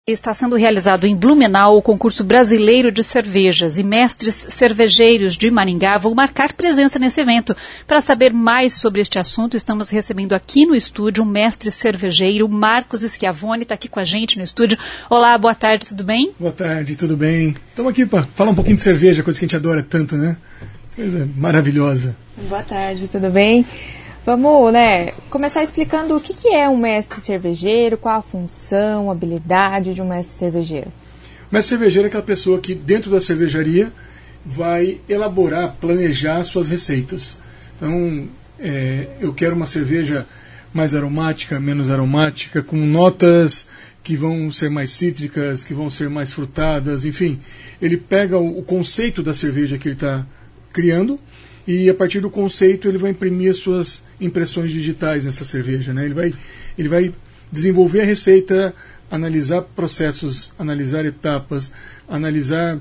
Está sendo realizado em Blumenau o concurso brasileiro de cervejas e mestres cervejeiros de Maringá vão marcar presença nesse evento. Para saber mais sobre este assunto, estamos recebendo aqui no estúdio um mestre cervejeiro, Marcos Schiavone, está aqui com a gente no estúdio. Olá, boa tarde, tudo bem? Boa tarde, tudo bem? Estamos aqui para falar um pouquinho de cerveja, coisa que a gente adora tanto, né? Coisa maravilhosa. Boa tarde, tudo bem? Vamos, começar explicando o que é um mestre cervejeiro, qual a função, a habilidade de um mestre cervejeiro. O mestre cervejeiro é aquela pessoa que dentro da cervejaria vai elaborar, planejar suas receitas. Então, eu quero uma cerveja mais aromática, menos aromática, com notas que vão ser mais cítricas, que vão ser mais frutadas, enfim. Ele pega o conceito da cerveja que ele está criando e a partir do conceito ele vai imprimir as suas impressões digitais nessa cerveja, né? Ele vai desenvolver a receita, analisar processos, analisar etapas, analisar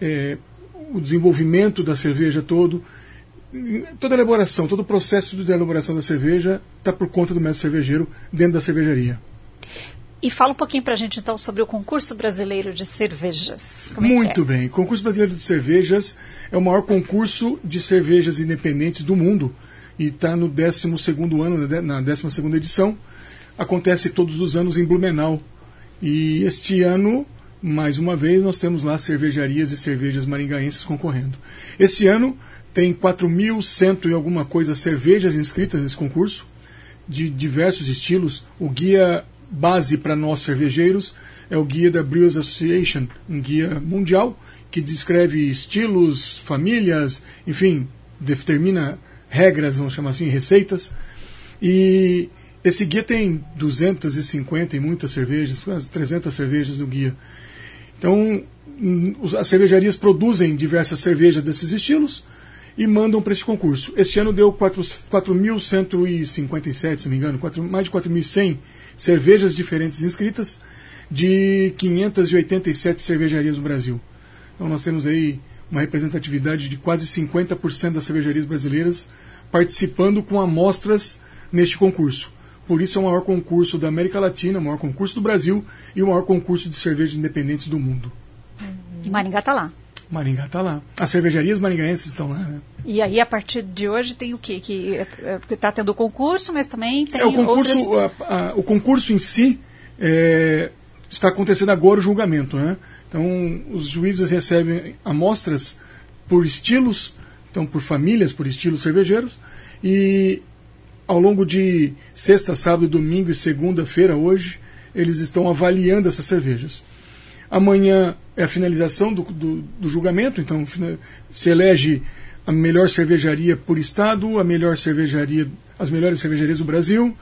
o desenvolvimento da cerveja todo. Toda a elaboração, todo o processo de elaboração da cerveja está por conta do mestre cervejeiro dentro da cervejaria. E fala um pouquinho para a gente, então, sobre o concurso brasileiro de cervejas. Muito bem. O concurso brasileiro de cervejas é o maior concurso de cervejas independentes do mundo e está no 12º ano, na 12ª edição. Acontece todos os anos em Blumenau. E este ano, mais uma vez, nós temos lá cervejarias e cervejas maringaenses concorrendo. Este ano tem 4.100 e alguma coisa cervejas inscritas nesse concurso, de diversos estilos. O guia base para nós cervejeiros é o guia da Brewers Association, um guia mundial que descreve estilos, famílias, enfim, determina regras, vamos chamar assim, receitas. E esse guia tem 250 e muitas cervejas, quase 300 cervejas no guia. Então, as cervejarias produzem diversas cervejas desses estilos e mandam para esse concurso. Este ano deu 4.157, se não me engano, mais de 4.100 cervejas diferentes inscritas de 587 cervejarias no Brasil. Então nós temos aí uma representatividade de quase 50% das cervejarias brasileiras participando com amostras neste concurso. Por isso é o maior concurso da América Latina, o maior concurso do Brasil e o maior concurso de cervejas independentes do mundo. E Maringá está lá. Maringá está lá. As cervejarias maringaenses estão lá, né? E aí, a partir de hoje, tem o quê? Porque está tendo o concurso, mas também tem o concurso em si está acontecendo agora o julgamento, né? Então, os juízes recebem amostras por estilos, então por famílias, por estilos cervejeiros, e ao longo de sexta, sábado, domingo e segunda-feira, hoje, eles estão avaliando essas cervejas. Amanhã é a finalização do julgamento, então se elege a melhor cervejaria por estado, as melhores cervejarias do Brasil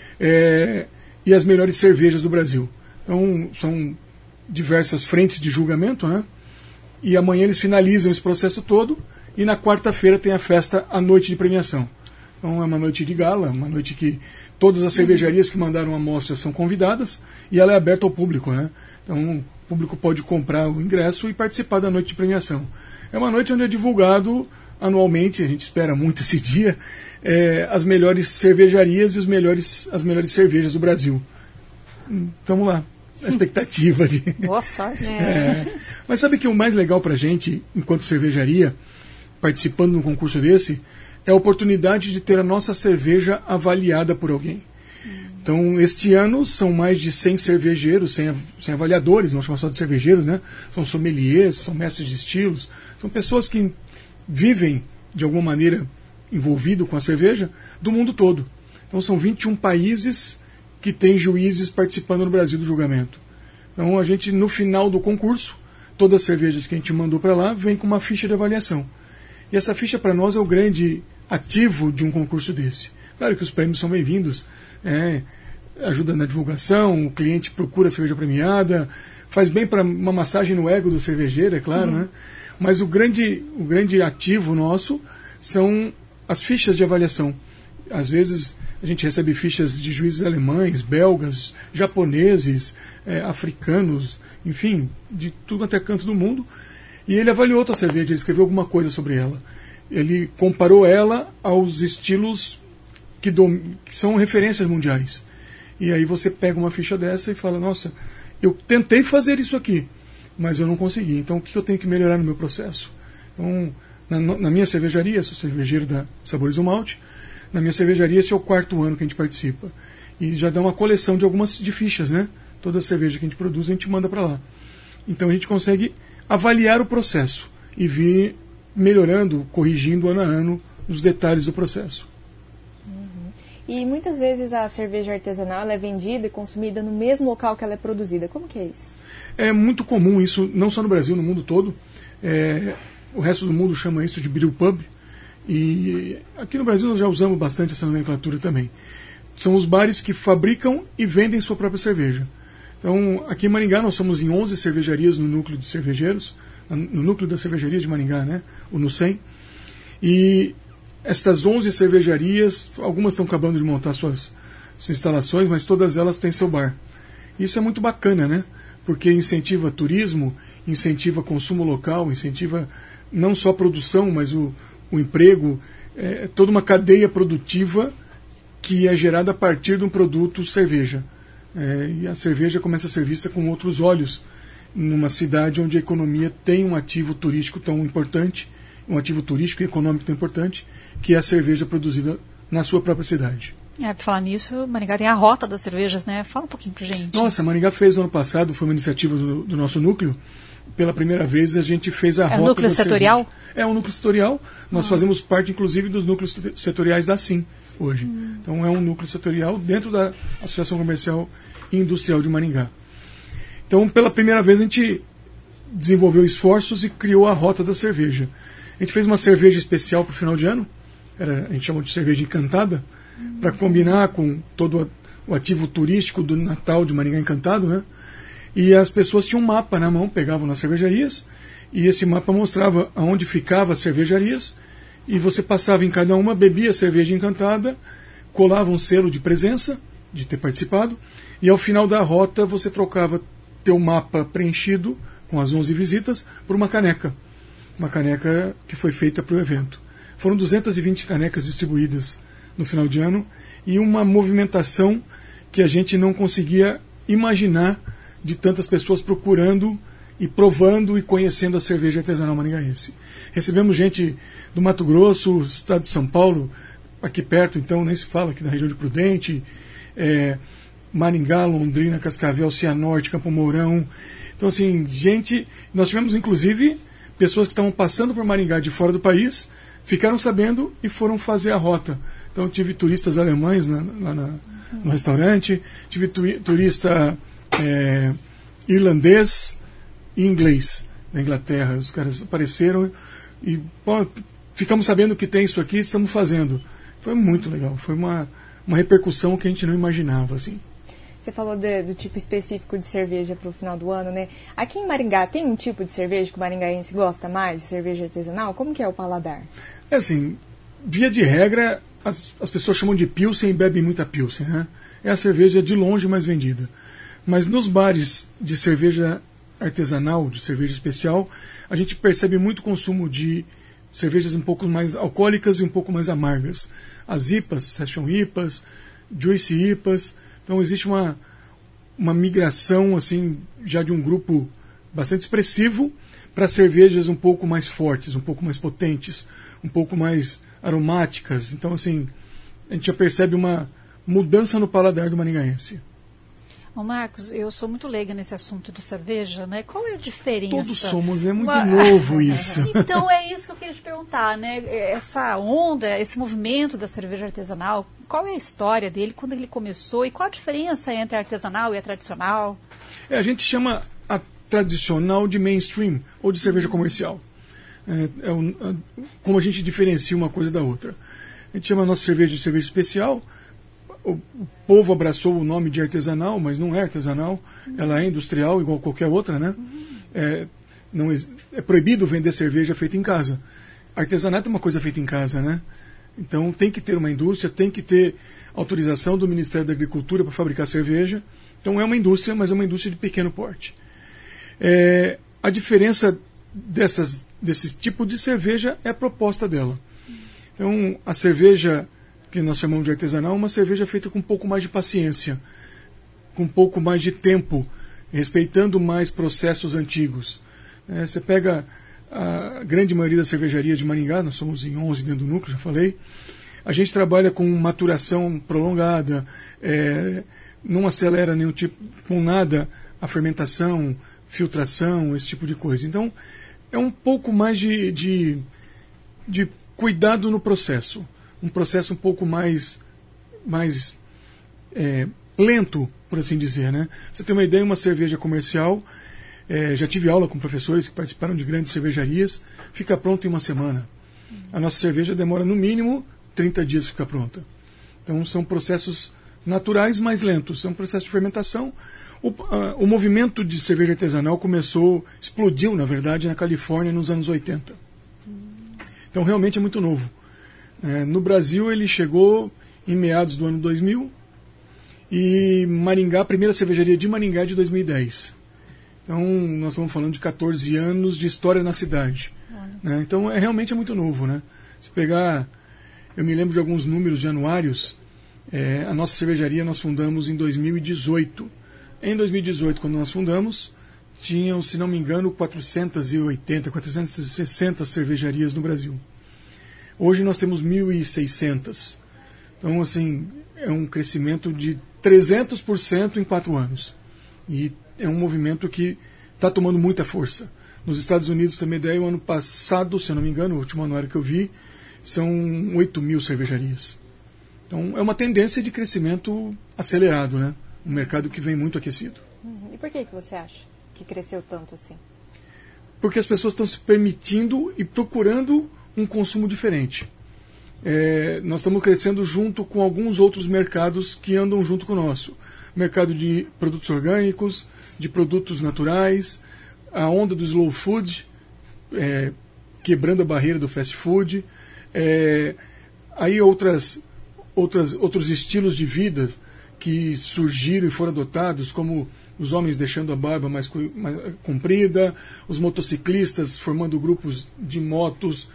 e as melhores cervejas do Brasil. Então são diversas frentes de julgamento, né? E amanhã eles finalizam esse processo todo e na quarta-feira tem a festa, a noite de premiação. Então é uma noite de gala, uma noite que todas as cervejarias que mandaram a amostra são convidadas e ela é aberta ao público, né? Então o público pode comprar o ingresso e participar da noite de premiação. É uma noite onde é divulgado anualmente, a gente espera muito esse dia, as melhores cervejarias e as melhores cervejas do Brasil. Estamos lá, a expectativa de... Boa sorte. Mas sabe que o mais legal para a gente, enquanto cervejaria, participando de um concurso desse, é a oportunidade de ter a nossa cerveja avaliada por alguém. Então, este ano são mais de 100 cervejeiros, 100 avaliadores, não chamamos só de cervejeiros, né? São sommeliers, são mestres de estilos, são pessoas que vivem, de alguma maneira, envolvido com a cerveja, do mundo todo. Então, são 21 países que têm juízes participando no Brasil do julgamento. Então, a gente, no final do concurso, todas as cervejas que a gente mandou para lá, vem com uma ficha de avaliação. E essa ficha, para nós, é o grande ativo de um concurso desse. Claro que os prêmios são bem-vindos, ajuda na divulgação, o cliente procura a cerveja premiada, faz bem para uma massagem no ego do cervejeiro, é claro, né? Mas o grande ativo nosso são as fichas de avaliação. Às vezes a gente recebe fichas de juízes alemães, belgas, japoneses, africanos, enfim, de tudo até canto do mundo. E ele avaliou a cerveja, ele escreveu alguma coisa sobre ela. Ele comparou ela aos estilos que são referências mundiais. E aí você pega uma ficha dessa e fala, nossa, eu tentei fazer isso aqui, mas eu não consegui. Então, o que eu tenho que melhorar no meu processo? Então, na minha cervejaria, sou cervejeiro da Sabores do Malte, na minha cervejaria esse é o 4º ano que a gente participa. E já dá uma coleção de fichas, né? Toda a cerveja que a gente produz, a gente manda para lá. Então, a gente consegue avaliar o processo e vir melhorando, corrigindo ano a ano os detalhes do processo. E muitas vezes a cerveja artesanal ela é vendida e consumida no mesmo local que ela é produzida. Como que é isso? É muito comum isso, não só no Brasil, no mundo todo. O resto do mundo chama isso de brewpub. E aqui no Brasil nós já usamos bastante essa nomenclatura também. São os bares que fabricam e vendem sua própria cerveja. Então, aqui em Maringá nós somos em 11 cervejarias no núcleo de cervejeiros, no núcleo da cervejaria de Maringá, né? O NUCEM. E estas 11 cervejarias, algumas estão acabando de montar suas instalações, mas todas elas têm seu bar. Isso é muito bacana, né? Porque incentiva turismo, incentiva consumo local, incentiva não só a produção, mas o emprego, toda uma cadeia produtiva que é gerada a partir de um produto cerveja. E a cerveja começa a ser vista com outros olhos numa cidade onde a economia tem um ativo turístico tão importante, um ativo turístico e econômico tão importante, que é a cerveja produzida na sua própria cidade. Por falar nisso, Maringá tem a Rota das Cervejas, né? Fala um pouquinho pra gente. Nossa, Maringá fez no ano passado, foi uma iniciativa do nosso núcleo. Pela primeira vez a gente fez a Rota das Cervejas. É o núcleo setorial? É um núcleo setorial. Nós fazemos parte, inclusive, dos núcleos setoriais da SIM hoje. Então é um núcleo setorial dentro da Associação Comercial e Industrial de Maringá. Então, pela primeira vez, a gente desenvolveu esforços e criou a Rota da Cerveja. A gente fez uma cerveja especial para o final de ano. A gente chamou de cerveja encantada, para combinar com todo o ativo turístico do Natal de Maringá Encantado, né? E as pessoas tinham um mapa na mão, pegavam nas cervejarias, e esse mapa mostrava aonde ficavam as cervejarias, e você passava em cada uma, bebia a cerveja encantada, colava um selo de presença, de ter participado, e ao final da rota você trocava teu mapa preenchido, com as 11 visitas, por uma caneca que foi feita para o evento. Foram 220 canecas distribuídas no final de ano e uma movimentação que a gente não conseguia imaginar de tantas pessoas procurando e provando e conhecendo a cerveja artesanal maringaense. Recebemos gente do Mato Grosso, estado de São Paulo, aqui perto, então nem se fala, aqui da região de Prudente, Maringá, Londrina, Cascavel, Cianorte, Campo Mourão. Então, assim, nós tivemos inclusive pessoas que estavam passando por Maringá de fora do país, ficaram sabendo e foram fazer a rota. Então, tive turistas alemães lá no restaurante, tive turista irlandês e inglês da Inglaterra. Os caras apareceram e ficamos sabendo que tem isso aqui, estamos fazendo. Foi muito legal, foi uma repercussão que a gente não imaginava, assim. Você falou do tipo específico de cerveja para o final do ano, né? Aqui em Maringá tem um tipo de cerveja que o maringaense gosta mais, de cerveja artesanal? Como que é o paladar? Assim, via de regra, as pessoas chamam de Pilsen e bebem muita Pilsen, né? É a cerveja de longe mais vendida. Mas nos bares de cerveja artesanal, de cerveja especial, a gente percebe muito consumo de cervejas um pouco mais alcoólicas e um pouco mais amargas. As IPAs, Session IPAs, Juicy IPAs. Então existe uma migração assim, já de um grupo bastante expressivo para cervejas um pouco mais fortes, um pouco mais potentes, um pouco mais aromáticas. Então, assim, a gente já percebe uma mudança no paladar do maringaense. Ô Marcos, eu sou muito leiga nesse assunto de cerveja, né? Qual é a diferença? Todos somos, é muito novo isso. Então é isso que eu queria te perguntar, né? Essa onda, esse movimento da cerveja artesanal, qual é a história dele, quando ele começou e qual a diferença entre a artesanal e a tradicional? A gente chama a tradicional de mainstream ou de cerveja comercial. Como a gente diferencia uma coisa da outra. A gente chama a nossa cerveja de cerveja especial. O povo abraçou o nome de artesanal, mas não é artesanal, ela é industrial, igual qualquer outra, né? É proibido vender cerveja feita em casa. Artesanato é uma coisa feita em casa, né? Então tem que ter uma indústria, tem que ter autorização do Ministério da Agricultura para fabricar cerveja. Então é uma indústria, mas é uma indústria de pequeno porte. A diferença desse tipo de cerveja é a proposta dela. Então a cerveja que nós chamamos de artesanal, uma cerveja feita com um pouco mais de paciência, com um pouco mais de tempo respeitando mais processos antigos. Você pega a grande maioria das cervejarias de Maringá, nós somos em 11 dentro do núcleo, já falei, a gente trabalha com maturação prolongada, não acelera nenhum tipo, com nada, a fermentação, filtração, esse tipo de coisa. Então, é um pouco mais de cuidado no processo. Um processo um pouco mais lento, por assim dizer, né? Você tem uma ideia, uma cerveja comercial, já tive aula com professores que participaram de grandes cervejarias, fica pronta em uma semana. A nossa cerveja demora no mínimo 30 dias para ficar pronta. Então são processos naturais, mais lentos. É um processo de fermentação. O movimento de cerveja artesanal explodiu, na verdade, na Califórnia nos anos 80. Então realmente é muito novo. No Brasil ele chegou em meados do ano 2000 e Maringá, a primeira cervejaria de Maringá é de 2010. Então nós estamos falando de 14 anos de história na cidade. Né? Então realmente é muito novo. Né? Se pegar, eu me lembro de alguns números de anuários, a nossa cervejaria nós fundamos em 2018. Em 2018, quando nós fundamos, tinham, se não me engano, 480, 460 cervejarias no Brasil. Hoje nós temos 1.600. Então, assim, é um crescimento de 300% em 4 anos. E é um movimento que está tomando muita força. Nos Estados Unidos, também daí, o ano passado, se eu não me engano, o último anuário que eu vi, são 8.000 cervejarias. Então, é uma tendência de crescimento acelerado, né? Um mercado que vem muito aquecido. E por que você acha que cresceu tanto assim? Porque as pessoas estão se permitindo e procurando um consumo diferente. Nós estamos crescendo junto com alguns outros mercados que andam junto com o nosso. Mercado de produtos orgânicos, de produtos naturais, a onda do slow food, quebrando a barreira do fast food, aí outros estilos de vida que surgiram e foram adotados, como os homens deixando a barba mais comprida, os motociclistas formando grupos de motos,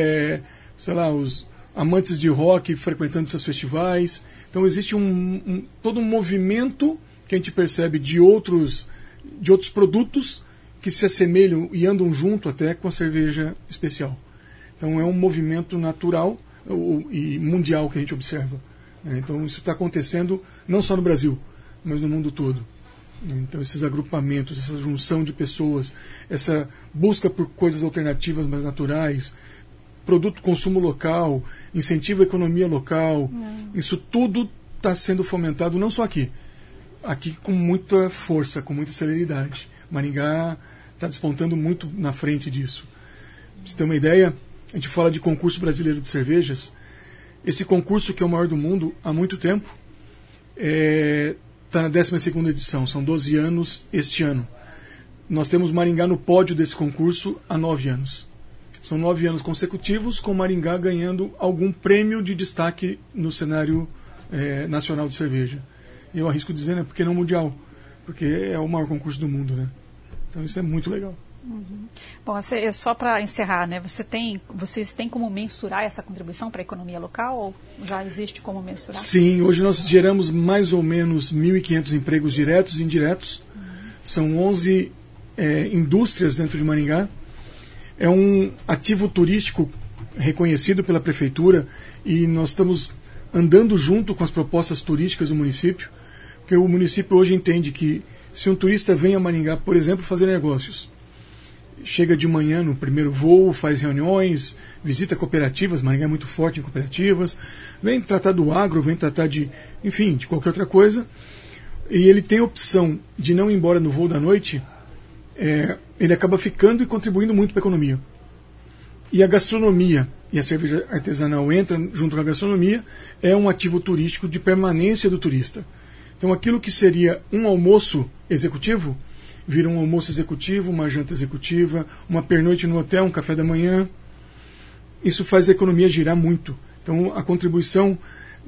os amantes de rock frequentando seus festivais. Então existe todo um movimento que a gente percebe de outros produtos que se assemelham e andam junto até com a cerveja especial. Então é um movimento natural e mundial que a gente observa. Então isso está acontecendo não só no Brasil, mas no mundo todo. Então esses agrupamentos, essa junção de pessoas, essa busca por coisas alternativas mais naturais, produto consumo local, incentivo à economia local, isso tudo está sendo fomentado não só aqui com muita força, com muita celeridade. Maringá está despontando muito na frente disso. Pra você ter uma ideia, a gente fala de concurso brasileiro de cervejas. Esse concurso, que é o maior do mundo há muito tempo, está na 12ª edição, são 12 anos este ano. Nós temos Maringá no pódio desse concurso há 9 anos. São 9 anos consecutivos com Maringá ganhando algum prêmio de destaque no cenário nacional de cerveja. Eu arrisco dizer, né, porque não mundial, porque é o maior concurso do mundo. Né? Então isso é muito legal. Uhum. Bom, só para encerrar, né, vocês têm como mensurar essa contribuição para a economia local ou já existe como mensurar? Sim, hoje nós geramos mais ou menos 1.500 empregos diretos e indiretos. São 11 indústrias dentro de Maringá. É um ativo turístico reconhecido pela prefeitura e nós estamos andando junto com as propostas turísticas do município, porque o município hoje entende que se um turista vem a Maringá, por exemplo, fazer negócios, chega de manhã no primeiro voo, faz reuniões, visita cooperativas, Maringá é muito forte em cooperativas, vem tratar do agro, vem tratar de qualquer outra coisa, e ele tem a opção de não ir embora no voo da noite, ele acaba ficando e contribuindo muito para a economia. E a gastronomia e a cerveja artesanal entra junto com a gastronomia, é um ativo turístico de permanência do turista. Então aquilo que seria um almoço executivo, vira um almoço executivo, uma janta executiva, uma pernoite no hotel, um café da manhã. Isso faz a economia girar muito. Então a contribuição,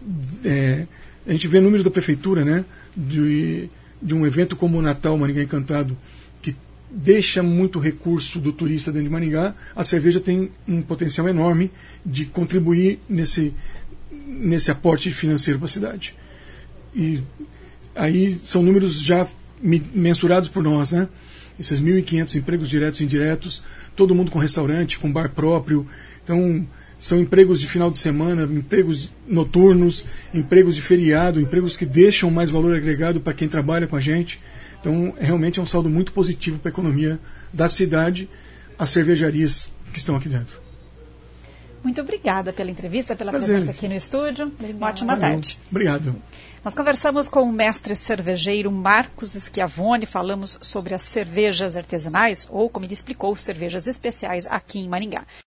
a gente vê números da prefeitura, né, de um evento como o Natal Maringá Encantado, que deixa muito recurso do turista dentro de Maringá. A cerveja tem um potencial enorme de contribuir nesse aporte financeiro para a cidade. E aí são números já mensurados por nós, né? Esses 1.500 empregos diretos e indiretos, todo mundo com restaurante, com bar próprio. Então, são empregos de final de semana, empregos noturnos, empregos de feriado, empregos que deixam mais valor agregado para quem trabalha com a gente. Então, realmente é um saldo muito positivo para a economia da cidade, as cervejarias que estão aqui dentro. Muito obrigada pela entrevista, pela Prazer. presença aqui no estúdio. Uma ótima tarde. Obrigado. Nós conversamos com o mestre cervejeiro Marcos Schiavone, falamos sobre as cervejas artesanais, ou, como ele explicou, cervejas especiais aqui em Maringá.